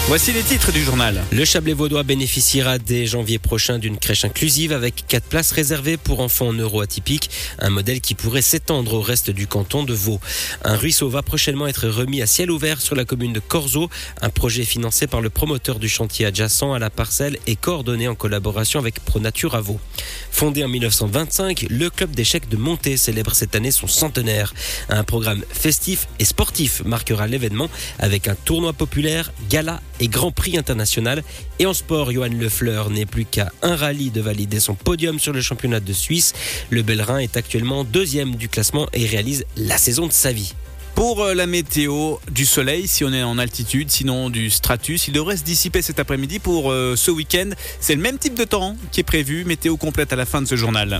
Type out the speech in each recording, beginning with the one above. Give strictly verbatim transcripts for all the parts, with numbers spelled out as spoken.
Voici les titres du journal. Le Chablais-Vaudois bénéficiera dès janvier prochain d'une crèche inclusive avec quatre places réservées pour enfants neuroatypiques, un modèle qui pourrait s'étendre au reste du canton de Vaud. Un ruisseau va prochainement être remis à ciel ouvert sur la commune de Corzo, un projet financé par le promoteur du chantier adjacent à la parcelle et coordonné en collaboration avec ProNature à Vaud. Fondé en dix-neuf cent vingt-cinq, le club d'échecs de Montet célèbre cette année son centenaire. Un programme festif et sportif marquera l'événement avec un tournoi populaire, gala et Grand Prix international. Et en sport, Johan Lefleur n'est plus qu'à un rallye de valider son podium sur le championnat de Suisse. Le Bellerin est actuellement deuxième du classement et réalise la saison de sa vie. Pour la météo, du soleil si on est en altitude, sinon du stratus. Il devrait se dissiper cet après-midi pour euh, ce week-end. C'est le même type de temps qui est prévu. Météo complète à la fin de ce journal.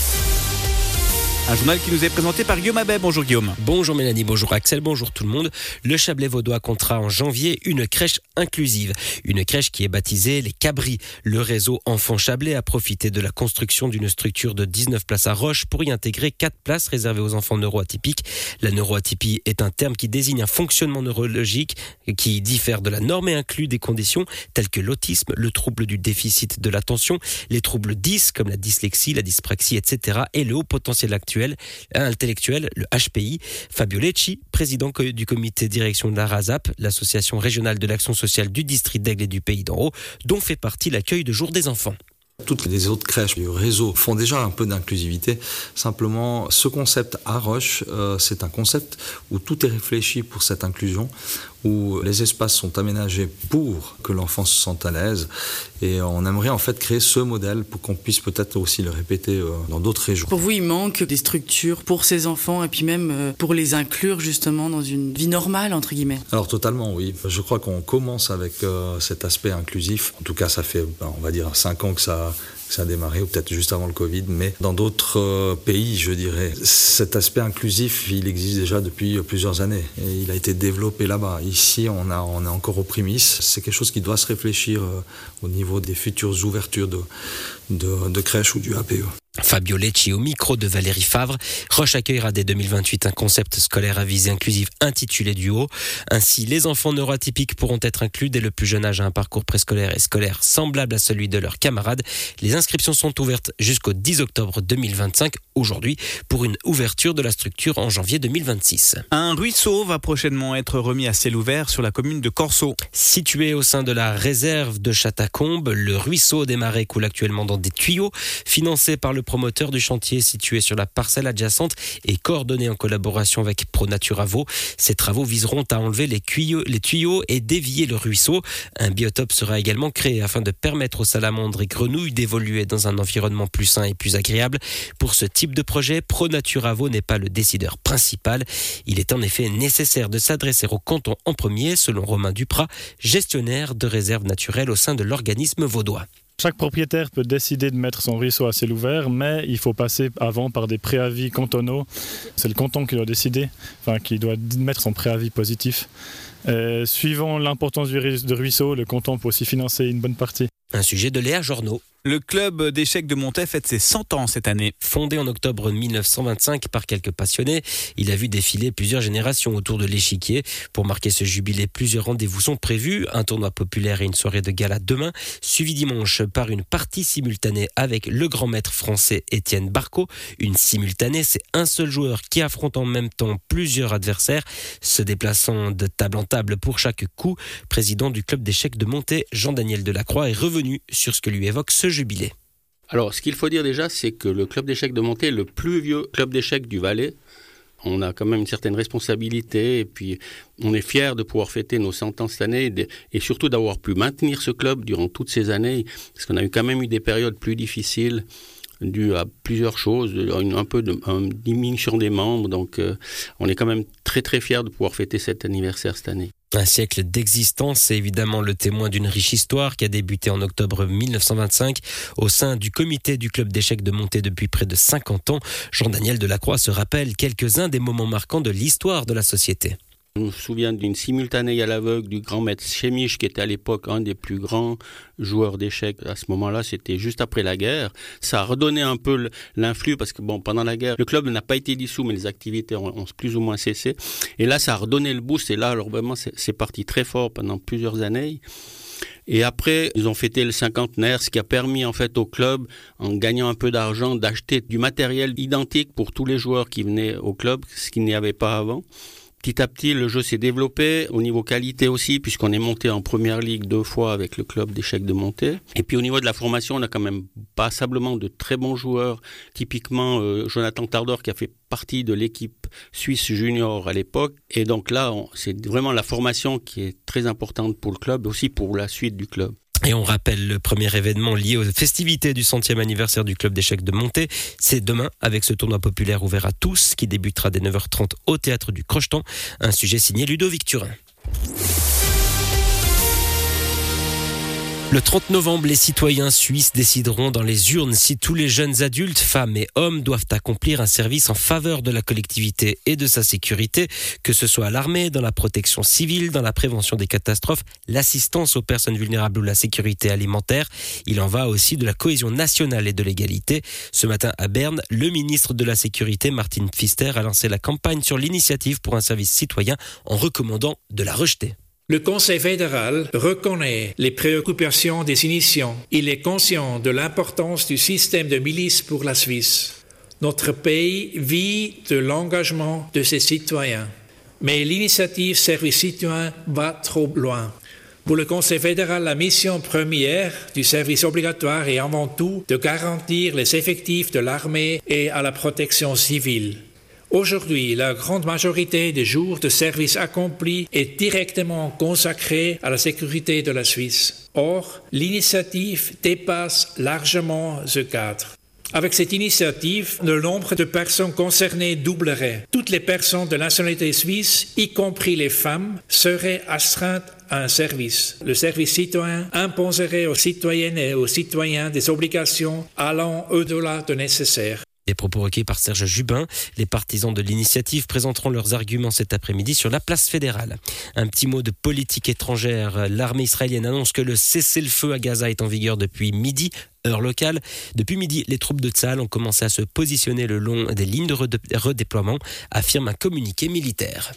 Un journal qui nous est présenté par Guillaume Abet. Bonjour Guillaume. Bonjour Mélanie, bonjour Axel, bonjour tout le monde. Le Chablais-Vaudois comptera en janvier une crèche inclusive. Une crèche qui est baptisée les Cabris. Le réseau Enfants Chablais a profité de la construction d'une structure de dix-neuf places à Roche pour y intégrer quatre places réservées aux enfants neuroatypiques. La neuroatypie est un terme qui désigne un fonctionnement neurologique qui diffère de la norme et inclut des conditions telles que l'autisme, le trouble du déficit de l'attention, les troubles dys comme la dyslexie, la dyspraxie, et cetera et le haut potentiel actuel intellectuel, le H P I. Fabio Lecci, président du comité de direction de la RASAP, l'association régionale de l'action sociale du district d'Aigle et du Pays d'en Haut, dont fait partie l'accueil de jour des enfants. Toutes les autres crèches du réseau font déjà un peu d'inclusivité. Simplement, ce concept à Roche, euh, c'est un concept où tout est réfléchi pour cette inclusion, où les espaces sont aménagés pour que l'enfant se sente à l'aise. Et on aimerait en fait créer ce modèle pour qu'on puisse peut-être aussi le répéter euh, dans d'autres régions. Pour vous, il manque des structures pour ces enfants et puis même euh, pour les inclure justement dans une vie normale, entre guillemets. Alors totalement, oui. Je crois qu'on commence avec euh, cet aspect inclusif. En tout cas, ça fait, on va dire, cinq ans que ça que ça a démarré, ou peut-être juste avant le Covid, mais dans d'autres euh, pays, je dirais, cet aspect inclusif, il existe déjà depuis plusieurs années et il a été développé là-bas. Ici, on, a, on est encore aux prémices. C'est quelque chose qui doit se réfléchir euh, au niveau des futures ouvertures de, de, de crèches ou du A P E. Fabio Lecci au micro de Valérie Favre. Roche accueillera dès deux mille vingt-huit un concept scolaire à visée inclusive intitulé Duo. Ainsi, les enfants neuroatypiques pourront être inclus dès le plus jeune âge à un parcours préscolaire et scolaire semblable à celui de leurs camarades. Les inscriptions sont ouvertes jusqu'au dix octobre deux mille vingt-cinq, aujourd'hui, pour une ouverture de la structure en janvier deux mille vingt-six. Un ruisseau va prochainement être remis à ciel ouvert sur la commune de Corzo. Situé au sein de la réserve de Châtacombe, le ruisseau des Marais coule actuellement dans des tuyaux, financé par le promoteur du chantier situé sur la parcelle adjacente et coordonné en collaboration avec ProNature à Vaud. Ces travaux viseront à enlever les, tuyaux, les tuyaux et dévier le ruisseau. Un biotope sera également créé afin de permettre aux salamandres et grenouilles d'évoluer dans un environnement plus sain et plus agréable. Pour ce type de projet, ProNature à Vaud n'est pas le décideur principal. Il est en effet nécessaire de s'adresser au canton en premier, selon Romain Duprat, gestionnaire de réserves naturelles au sein de l'organisme vaudois. Chaque propriétaire peut décider de mettre son ruisseau à ciel ouvert, mais il faut passer avant par des préavis cantonaux. C'est le canton qui doit décider, enfin qui doit mettre son préavis positif. Et suivant l'importance du ruisseau, le canton peut aussi financer une bonne partie. Un sujet de Léa Journeau. Le club d'échecs de Montet fête ses cent ans cette année. Fondé en octobre dix-neuf cent vingt-cinq par quelques passionnés, il a vu défiler plusieurs générations autour de l'échiquier. Pour marquer ce jubilé, plusieurs rendez-vous sont prévus. Un tournoi populaire et une soirée de gala demain, suivi dimanche par une partie simultanée avec le grand maître français Étienne Barcot. Une simultanée, c'est un seul joueur qui affronte en même temps plusieurs adversaires, se déplaçant de table en table pour chaque coup. Président du club d'échecs de Montet, Jean-Daniel Delacroix, est revenu sur ce que lui évoque ce jubilé. Alors, ce qu'il faut dire déjà, c'est que le club d'échecs de Montet est le plus vieux club d'échecs du Valais. On a quand même une certaine responsabilité et puis on est fiers de pouvoir fêter nos cent ans cette année et surtout d'avoir pu maintenir ce club durant toutes ces années parce qu'on a eu quand même eu des périodes plus difficiles dues à plusieurs choses, un peu de une diminution des membres. Donc, euh, on est quand même très très fiers de pouvoir fêter cet anniversaire cette année. Un siècle d'existence, c'est évidemment le témoin d'une riche histoire qui a débuté en octobre dix-neuf cent vingt-cinq au sein du comité du club d'échecs de Montet depuis près de cinquante ans. Jean-Daniel Delacroix se rappelle quelques-uns des moments marquants de l'histoire de la société. Je me souviens d'une simultanée à l'aveugle du grand maître Chemiche, qui était à l'époque un des plus grands joueurs d'échecs. À ce moment-là, c'était juste après la guerre. Ça a redonné un peu l'influx, parce que bon, pendant la guerre, le club n'a pas été dissous, mais les activités ont, ont plus ou moins cessé. Et là, ça a redonné le boost. Et là, alors vraiment, c'est, c'est parti très fort pendant plusieurs années. Et après, ils ont fêté le cinquantenaire, ce qui a permis en fait au club, en gagnant un peu d'argent, d'acheter du matériel identique pour tous les joueurs qui venaient au club, ce qu'il n'y avait pas avant. Petit à petit, le jeu s'est développé, au niveau qualité aussi, puisqu'on est monté en première ligue deux fois avec le club d'échecs de Monté. Et puis au niveau de la formation, on a quand même passablement de très bons joueurs. Typiquement, euh, Jonathan Tardor, qui a fait partie de l'équipe suisse junior à l'époque. Et donc là, on, c'est vraiment la formation qui est très importante pour le club, aussi pour la suite du club. Et on rappelle le premier événement lié aux festivités du centième anniversaire du club d'échecs de Monté. C'est demain avec ce tournoi populaire ouvert à tous qui débutera dès neuf heures trente au théâtre du Crochetan. Un sujet signé Ludovic Turin. Le trente novembre, les citoyens suisses décideront dans les urnes si tous les jeunes adultes, femmes et hommes, doivent accomplir un service en faveur de la collectivité et de sa sécurité, que ce soit à l'armée, dans la protection civile, dans la prévention des catastrophes, l'assistance aux personnes vulnérables ou la sécurité alimentaire. Il en va aussi de la cohésion nationale et de l'égalité. Ce matin à Berne, le ministre de la Sécurité, Martin Pfister, a lancé la campagne sur l'initiative pour un service citoyen en recommandant de la rejeter. Le Conseil fédéral reconnaît les préoccupations des initiants. Il est conscient de l'importance du système de milice pour la Suisse. Notre pays vit de l'engagement de ses citoyens. Mais l'initiative Service citoyen va trop loin. Pour le Conseil fédéral, la mission première du service obligatoire est avant tout de garantir les effectifs de l'armée et à la protection civile. Aujourd'hui, la grande majorité des jours de service accomplis est directement consacrée à la sécurité de la Suisse. Or, l'initiative dépasse largement ce cadre. Avec cette initiative, le nombre de personnes concernées doublerait. Toutes les personnes de nationalité suisse, y compris les femmes, seraient astreintes à un service. Le service citoyen imposerait aux citoyennes et aux citoyens des obligations allant au-delà de nécessaire. Des propos recueillis par Serge Jubin. Les partisans de l'initiative présenteront leurs arguments cet après-midi sur la place fédérale. Un petit mot de politique étrangère. L'armée israélienne annonce que le cessez-le-feu à Gaza est en vigueur depuis midi, heure locale. Depuis midi, les troupes de Tsahal ont commencé à se positionner le long des lignes de redéploiement, affirme un communiqué militaire.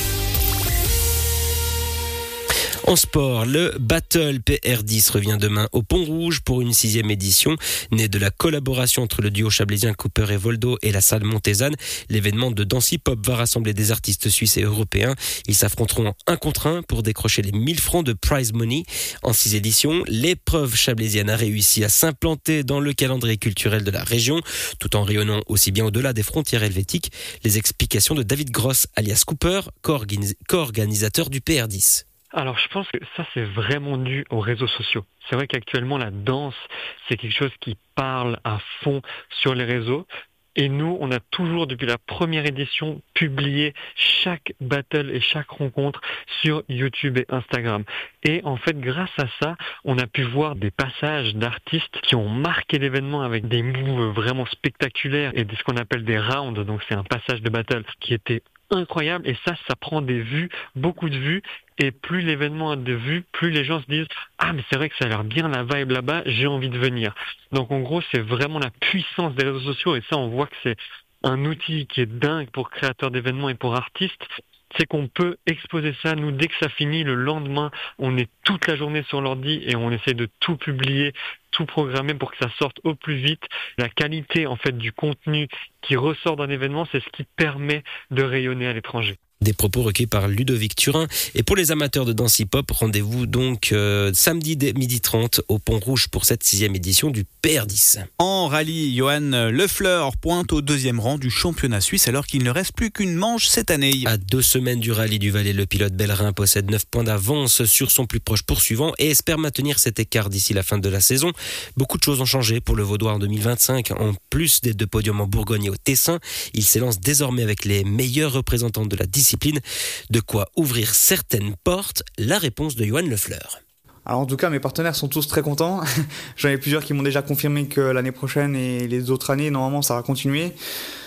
En sport, le Battle P R dix revient demain au Pont Rouge pour une sixième édition. Né de la collaboration entre le duo chablaisien Cooper et Voldo et la salle Montezanne, l'événement de danse hip-hop va rassembler des artistes suisses et européens. Ils s'affronteront un contre un pour décrocher les mille francs de prize money. En six éditions, l'épreuve chablaisienne a réussi à s'implanter dans le calendrier culturel de la région, tout en rayonnant aussi bien au-delà des frontières helvétiques. Les explications de David Gross, alias Cooper, co-organisateur du P R dix. Alors je pense que ça c'est vraiment dû aux réseaux sociaux. C'est vrai qu'actuellement la danse c'est quelque chose qui parle à fond sur les réseaux. Et nous, on a toujours, depuis la première édition, publié chaque battle et chaque rencontre sur YouTube et Instagram. Et en fait, grâce à ça, on a pu voir des passages d'artistes qui ont marqué l'événement avec des moves vraiment spectaculaires et ce qu'on appelle des rounds. Donc c'est un passage de battle qui était incroyable. Et ça, ça prend des vues, beaucoup de vues. Et plus l'événement a de vues, plus les gens se disent « Ah, mais c'est vrai que ça a l'air bien la vibe là-bas, j'ai envie de venir ». Donc en gros, c'est vraiment la puissance des réseaux sociaux. Et ça, on voit que c'est un outil qui est dingue pour créateurs d'événements et pour artistes. C'est qu'on peut exposer ça. Nous, dès que ça finit, le lendemain, on est toute la journée sur l'ordi et on essaie de tout publier, tout programmer pour que ça sorte au plus vite. La qualité, en fait, du contenu qui ressort d'un événement, c'est ce qui permet de rayonner à l'étranger. Des propos recueillis par Ludovic Turin. Et pour les amateurs de danse hip-hop, rendez-vous donc euh, samedi dès midi trente au Pont Rouge pour cette sixième édition du P R dix. En rallye, Johan Lefleur pointe au deuxième rang du championnat suisse alors qu'il ne reste plus qu'une manche cette année. À deux semaines du rallye du Valais, le pilote Bellerin possède neuf points d'avance sur son plus proche poursuivant et espère maintenir cet écart d'ici la fin de la saison. Beaucoup de choses ont changé pour le Vaudois en deux mille vingt-cinq. En plus des deux podiums en Bourgogne et au Tessin, il s'élance désormais avec les meilleurs représentants de la discipline. De quoi ouvrir certaines portes, la réponse de Johan Lefleur. Alors en tout cas, mes partenaires sont tous très contents. J'en ai plusieurs qui m'ont déjà confirmé que l'année prochaine et les autres années, normalement, ça va continuer.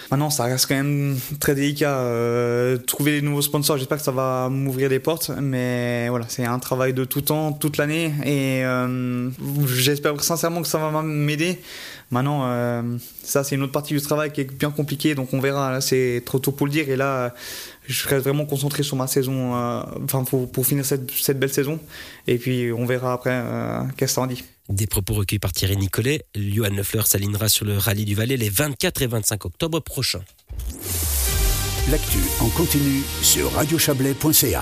Maintenant, ça reste quand même très délicat. Euh, trouver des nouveaux sponsors, j'espère que ça va m'ouvrir des portes. Mais voilà, c'est un travail de tout temps, toute l'année. Et euh, j'espère sincèrement que ça va m'aider. Maintenant, euh, ça, c'est une autre partie du travail qui est bien compliquée. Donc, on verra. Là, c'est trop tôt pour le dire. Et là, je reste vraiment concentré sur ma saison. Euh, enfin, pour, pour finir cette, cette belle saison. Et puis, on verra après euh, qu'est-ce que ça en dit. Des propos recueillis par Thierry Nicolet. Johan Lefleur s'alignera sur le rallye du Valais les vingt-quatre et vingt-cinq octobre prochains. L'actu en continu sur radio chablais point c a.